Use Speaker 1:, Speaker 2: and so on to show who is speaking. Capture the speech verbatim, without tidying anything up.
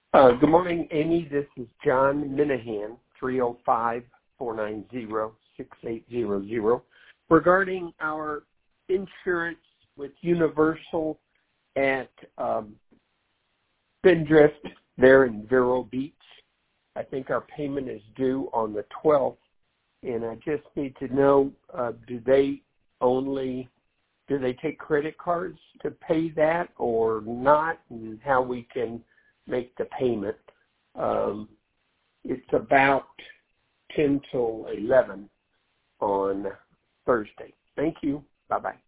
Speaker 1: Uh, good morning, Amy. This is John Minahan, three oh five, four nine zero, six eight zero zero. Regarding our insurance with Universal at um, Spindrift there in Vero Beach. I think our payment is due on the twelfth, and I just need to know, uh, do they only, do they take credit cards to pay that or not, and how we can make the payment. Um, it's about ten till eleven on Thursday. Thank you. Bye-bye.